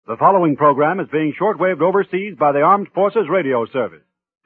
The following program is being shortwaved overseas by the Armed Forces Radio Service.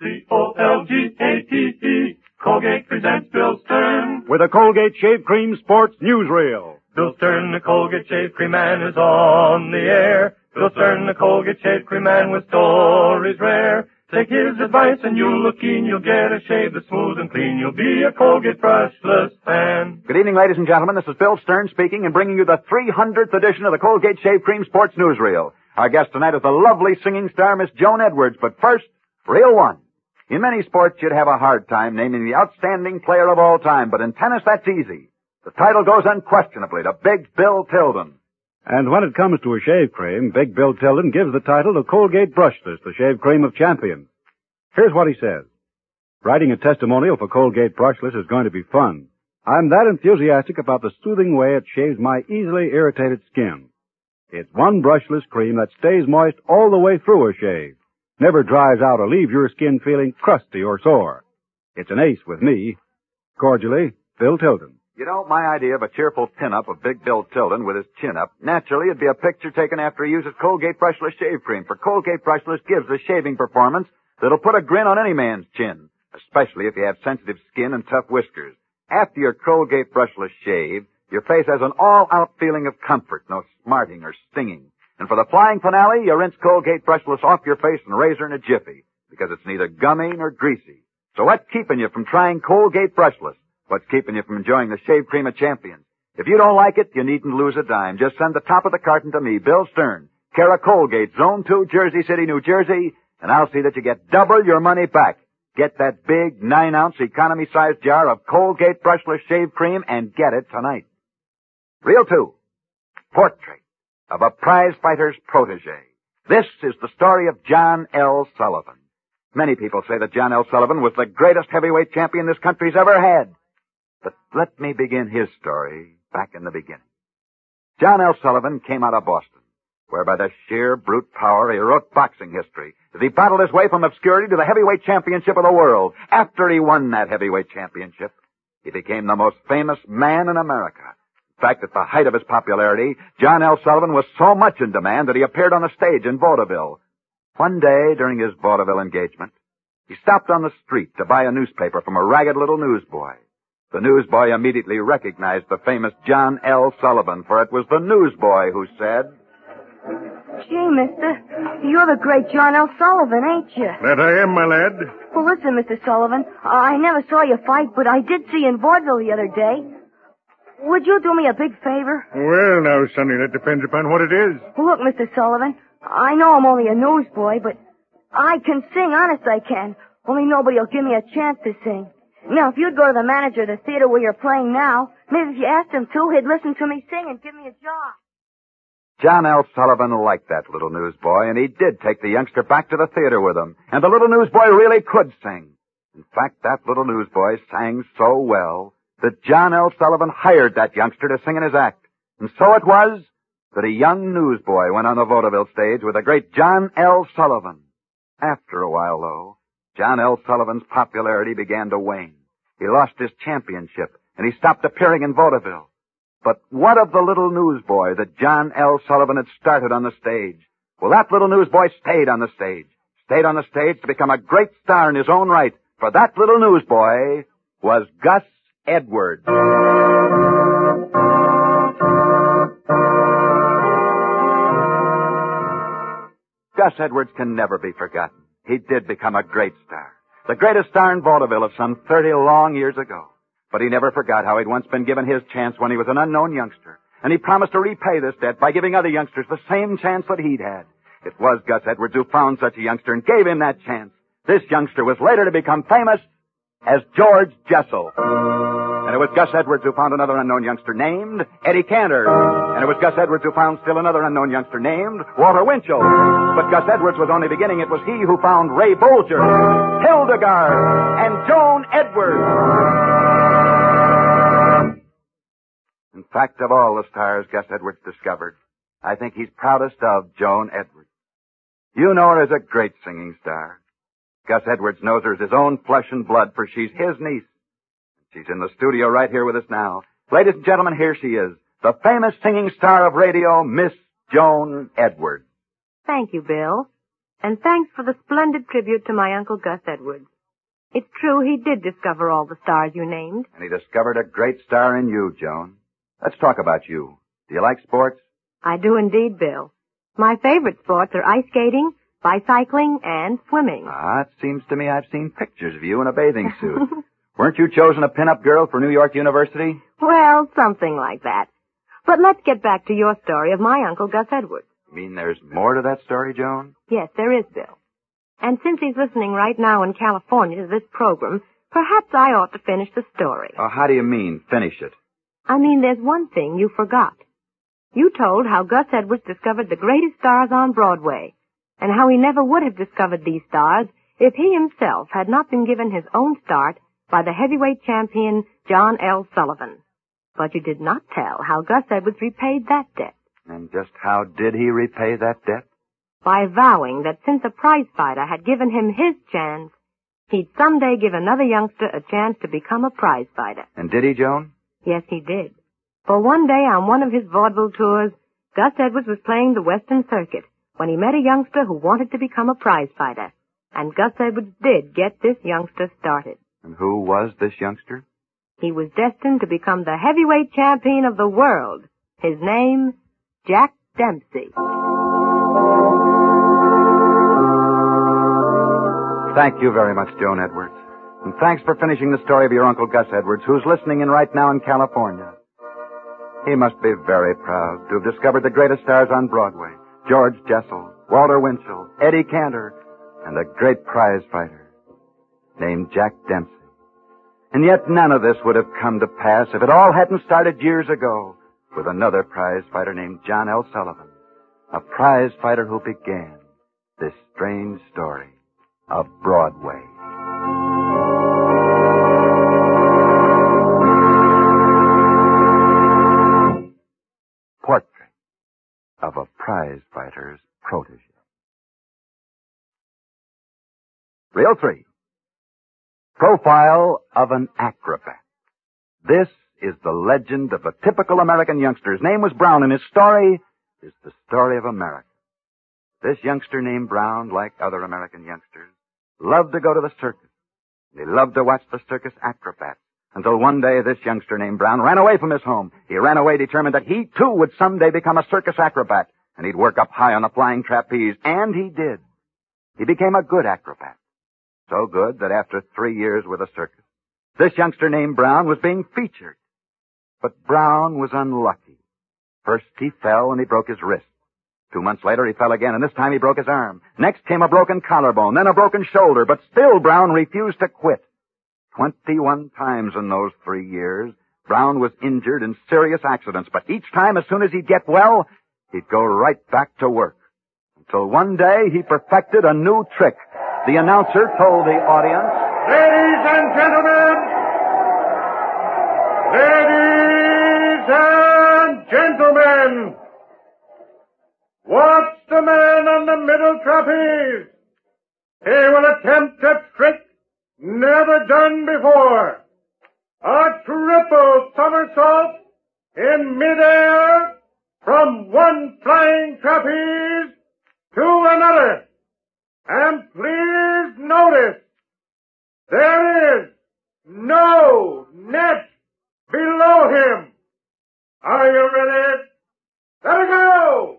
Colgate-E, Colgate presents Bill Stern. With a Colgate Shave Cream Sports Newsreel. Bill Stern, the Colgate Shave Cream Man, is on the air. Bill Stern, the Colgate Shave Cream Man, with stories rare. Take his advice and you'll look keen. You'll get a shave that's smooth and clean. You'll be a Colgate brushless fan. Good evening, ladies and gentlemen. This is Bill Stern speaking and bringing you the 300th edition of the Colgate Shave Cream Sports Newsreel. Our guest tonight is the lovely singing star, Miss Joan Edwards. But first, Reel 1. In many sports, you'd have a hard time naming the outstanding player of all time, but in tennis, that's easy. The title goes unquestionably to Big Bill Tilden. And when it comes to a shave cream, Big Bill Tilden gives the title to Colgate Brushless, the shave cream of champions. Here's what he says. Writing a testimonial for Colgate Brushless is going to be fun. I'm that enthusiastic about the soothing way it shaves my easily irritated skin. It's one brushless cream that stays moist all the way through a shave. Never dries out or leaves your skin feeling crusty or sore. It's an ace with me. Cordially, Bill Tilden. You know, my idea of a cheerful pin-up of Big Bill Tilden with his chin up, naturally it'd be a picture taken after he uses Colgate Brushless Shave Cream, for Colgate Brushless gives a shaving performance that'll put a grin on any man's chin, especially if you have sensitive skin and tough whiskers. After your Colgate Brushless shave, your face has an all-out feeling of comfort, no smarting or stinging. And for the flying finale, you rinse Colgate Brushless off your face and razor in a jiffy, because it's neither gummy nor greasy. So what's keeping you from trying Colgate Brushless? What's keeping you from enjoying the shave cream of champions? If you don't like it, you needn't lose a dime. Just send the top of the carton to me, Bill Stern, care of Colgate, Zone 2, Jersey City, New Jersey, and I'll see that you get double your money back. Get that big 9-ounce economy-sized jar of Colgate Brushless Shave Cream and get it tonight. Reel 2. Portrait of a prize fighter's protege. This is the story of John L. Sullivan. Many people say that John L. Sullivan was the greatest heavyweight champion this country's ever had. But let me begin his story back in the beginning. John L. Sullivan came out of Boston, where by the sheer brute power he wrote boxing history as he battled his way from obscurity to the heavyweight championship of the world. After he won that heavyweight championship, he became the most famous man in America. In fact, at the height of his popularity, John L. Sullivan was so much in demand that he appeared on a stage in vaudeville. One day, during his vaudeville engagement, he stopped on the street to buy a newspaper from a ragged little newsboy. The newsboy immediately recognized the famous John L. Sullivan, for it was the newsboy who said, "Gee, mister, you're the great John L. Sullivan, ain't you?" "That I am, my lad." "Well, listen, Mr. Sullivan, I never saw you fight, but I did see you in vaudeville the other day. Would you do me a big favor?" "Well, now, Sonny, that depends upon what it is." "Well, look, Mr. Sullivan, I know I'm only a newsboy, but I can sing, honest I can. Only nobody'll give me a chance to sing. Now, if you'd go to the manager of the theater where you're playing now, maybe if you asked him to, he'd listen to me sing and give me a job." John L. Sullivan liked that little newsboy, and he did take the youngster back to the theater with him. And the little newsboy really could sing. In fact, that little newsboy sang so well that John L. Sullivan hired that youngster to sing in his act. And so it was that a young newsboy went on the vaudeville stage with the great John L. Sullivan. After a while, though, John L. Sullivan's popularity began to wane. He lost his championship, and he stopped appearing in vaudeville. But what of the little newsboy that John L. Sullivan had started on the stage? Well, that little newsboy stayed on the stage to become a great star in his own right, for that little newsboy was Gus Edwards. Gus Edwards can never be forgotten. He did become a great star, the greatest star in vaudeville of some 30 long years ago. But he never forgot how he'd once been given his chance when he was an unknown youngster, and he promised to repay this debt by giving other youngsters the same chance that he'd had. It was Gus Edwards who found such a youngster and gave him that chance. This youngster was later to become famous as George Jessel. And it was Gus Edwards who found another unknown youngster named Eddie Cantor. And it was Gus Edwards who found still another unknown youngster named Walter Winchell. But Gus Edwards was only beginning. It was he who found Ray Bolger, Hildegard, and Joan Edwards. In fact, of all the stars Gus Edwards discovered, I think he's proudest of Joan Edwards. You know her as a great singing star. Gus Edwards knows her as his own flesh and blood, for she's his niece. She's in the studio right here with us now. Ladies and gentlemen, here she is, the famous singing star of radio, Miss Joan Edwards. Thank you, Bill. And thanks for the splendid tribute to my Uncle Gus Edwards. It's true, he did discover all the stars you named. And he discovered a great star in you, Joan. Let's talk about you. Do you like sports? I do indeed, Bill. My favorite sports are ice skating, bicycling, and swimming. It seems to me I've seen pictures of you in a bathing suit. Weren't you chosen a pin-up girl for New York University? Well, something like that. But let's get back to your story of my Uncle Gus Edwards. You mean there's more to that story, Joan? Yes, there is, Bill. And since he's listening right now in California to this program, perhaps I ought to finish the story. Oh, how do you mean, finish it? I mean, there's one thing you forgot. You told how Gus Edwards discovered the greatest stars on Broadway, and how he never would have discovered these stars if he himself had not been given his own start by the heavyweight champion John L. Sullivan. But you did not tell how Gus Edwards repaid that debt. And just how did he repay that debt? By vowing that since a prize fighter had given him his chance, he'd someday give another youngster a chance to become a prize fighter. And did he, Joan? Yes, he did. For one day on one of his vaudeville tours, Gus Edwards was playing the Western Circuit when he met a youngster who wanted to become a prize fighter. And Gus Edwards did get this youngster started. And who was this youngster? He was destined to become the heavyweight champion of the world. His name, Jack Dempsey. Thank you very much, Joan Edwards. And thanks for finishing the story of your Uncle Gus Edwards, who's listening in right now in California. He must be very proud to have discovered the greatest stars on Broadway. George Jessel, Walter Winchell, Eddie Cantor, and a great prize fighter named Jack Dempsey. And yet none of this would have come to pass if it all hadn't started years ago with another prize fighter named John L. Sullivan, a prize fighter who began this strange story of Broadway. Portrait of a prize fighter's protege. Reel 3. Profile of an acrobat. This is the legend of a typical American youngster. His name was Brown, and his story is the story of America. This youngster named Brown, like other American youngsters, loved to go to the circus. He loved to watch the circus acrobats. Until one day, this youngster named Brown ran away from his home. He ran away determined that he, too, would someday become a circus acrobat. And he'd work up high on the flying trapeze. And he did. He became a good acrobat. So good that after 3 years with a circus, this youngster named Brown was being featured. But Brown was unlucky. First he fell and he broke his wrist. 2 months later he fell again, and this time he broke his arm. Next came a broken collarbone, then a broken shoulder, but still Brown refused to quit. 21 times in those 3 years, Brown was injured in serious accidents, but each time, as soon as he'd get well, he'd go right back to work. Until one day he perfected a new trick. The announcer told the audience, Ladies and gentlemen, watch the man on the middle trapeze. He will attempt a trick never done before. A triple somersault in midair from one flying trapeze to another. And please notice, there is no net below him. Are you ready? Let it go!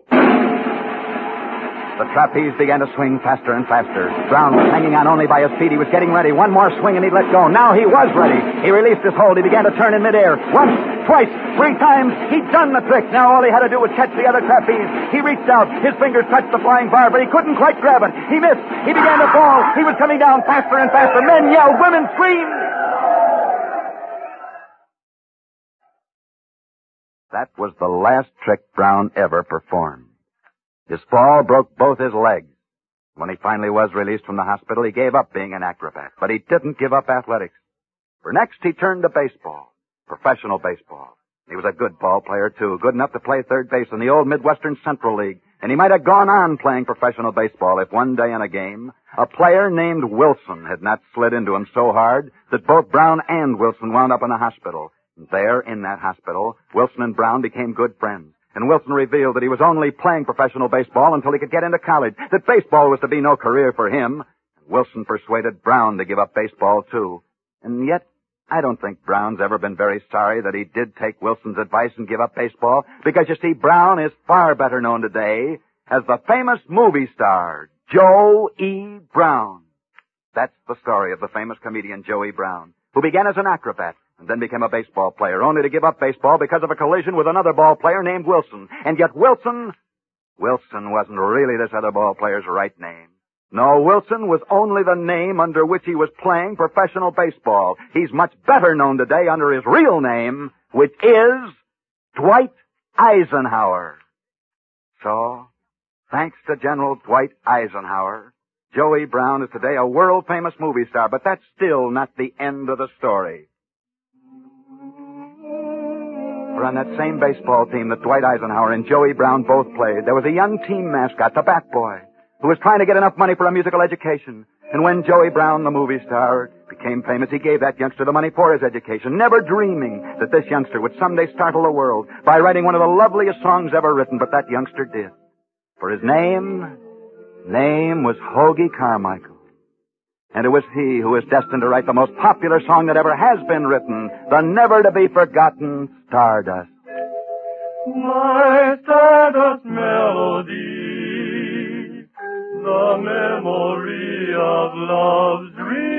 The trapeze began to swing faster and faster. Brown was hanging on only by his feet. He was getting ready. One more swing and he'd let go. Now he was ready. He released his hold. He began to turn in midair. Once, twice, 3 times. He'd done the trick. Now all he had to do was catch the other trapeze. He reached out. His fingers touched the flying bar, but he couldn't quite grab it. He missed. He began to fall. He was coming down faster and faster. Men yelled. Women screamed. That was the last trick Brown ever performed. His fall broke both his legs. When he finally was released from the hospital, he gave up being an acrobat. But he didn't give up athletics. For next, he turned to baseball, professional baseball. He was a good ball player, too, good enough to play third base in the old Midwestern Central League. And he might have gone on playing professional baseball if one day in a game, a player named Wilson had not slid into him so hard that both Brown and Wilson wound up in the hospital. And there, in that hospital, Wilson and Brown became good friends. And Wilson revealed that he was only playing professional baseball until he could get into college, that baseball was to be no career for him. Wilson persuaded Brown to give up baseball, too. And yet, I don't think Brown's ever been very sorry that he did take Wilson's advice and give up baseball, because, you see, Brown is far better known today as the famous movie star, Joe E. Brown. That's the story of the famous comedian Joe E. Brown, who began as an acrobat and then became a baseball player, only to give up baseball because of a collision with another ball player named Wilson. And yet Wilson wasn't really this other ball player's right name. No, Wilson was only the name under which he was playing professional baseball. He's much better known today under his real name, which is Dwight Eisenhower. So, thanks to General Dwight Eisenhower, Joey Brown is today a world-famous movie star, but that's still not the end of the story. For on that same baseball team that Dwight Eisenhower and Joey Brown both played, there was a young team mascot, the Bat Boy, who was trying to get enough money for a musical education. And when Joey Brown, the movie star, became famous, he gave that youngster the money for his education, never dreaming that this youngster would someday startle the world by writing one of the loveliest songs ever written, but that youngster did. For his name was Hoagy Carmichael. And it was he who was destined to write the most popular song that ever has been written, the never-to-be-forgotten Stardust. My Stardust melody, the memory of love's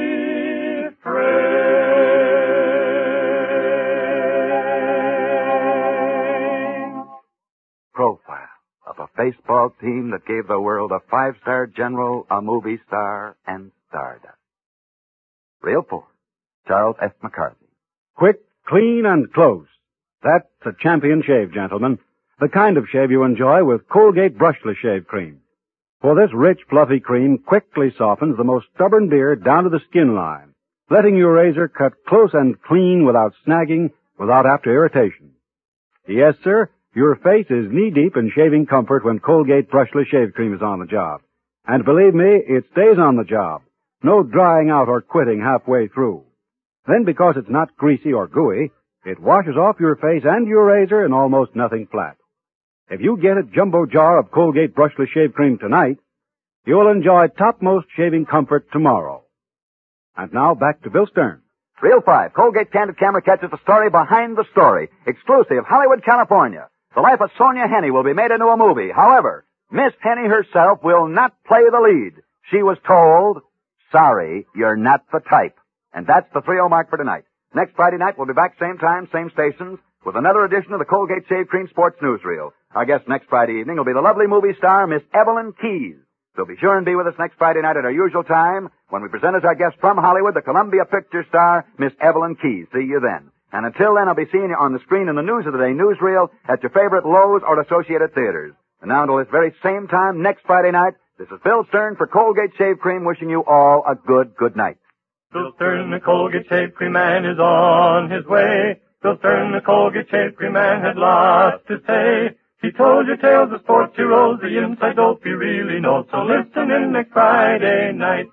refrain. Profile of a baseball team that gave the world a 5-star general, a movie star, and Stardust. Reel 4, Charles F. McCarthy. Quick, clean, and close. That's a champion shave, gentlemen. The kind of shave you enjoy with Colgate Brushless Shave Cream. For this rich, fluffy cream quickly softens the most stubborn beard down to the skin line, letting your razor cut close and clean without snagging, without after irritation. Yes, sir, your face is knee-deep in shaving comfort when Colgate Brushless Shave Cream is on the job. And believe me, it stays on the job. No drying out or quitting halfway through. Then, because it's not greasy or gooey, it washes off your face and your razor in almost nothing flat. If you get a jumbo jar of Colgate Brushless Shave Cream tonight, you'll enjoy topmost shaving comfort tomorrow. And now back to Bill Stern. Reel 5, Colgate Candid Camera catches the story behind the story, exclusive, Hollywood, California. The life of Sonia Henney will be made into a movie. However, Miss Henney herself will not play the lead. She was told, sorry, you're not the type. And that's the 3-0 mark for tonight. Next Friday night, we'll be back same time, same stations, with another edition of the Colgate Shave Cream Sports Newsreel. Our guest next Friday evening will be the lovely movie star, Miss Evelyn Keyes. So be sure and be with us next Friday night at our usual time when we present as our guest from Hollywood, the Columbia Picture star, Miss Evelyn Keyes. See you then. And until then, I'll be seeing you on the screen in the News of the Day newsreel at your favorite Lowe's or Associated Theaters. And now until this very same time next Friday night, this is Bill Stern for Colgate Shave Cream wishing you all a good night. Bill Stern, the Colgate Shave Cream man, is on his way. Bill Stern, the Colgate Shave Cream man, had lots to say. He told you tales of sports heroes, the inside dope you really know. So listen in next Friday night.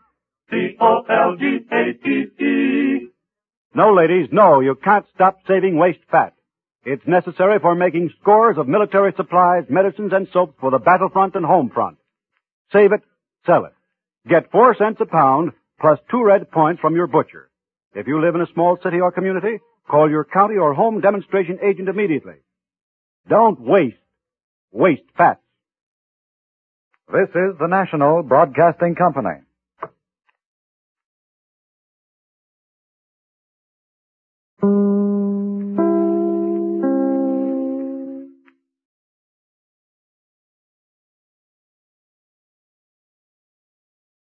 COLGATE. No, ladies, no, you can't stop saving waste fat. It's necessary for making scores of military supplies, medicines, and soaps for the battlefront and home front. Save it, sell it. Get 4 cents a pound plus 2 red points from your butcher. If you live in a small city or community, call your county or home demonstration agent immediately. Don't waste fat. This is the National Broadcasting Company.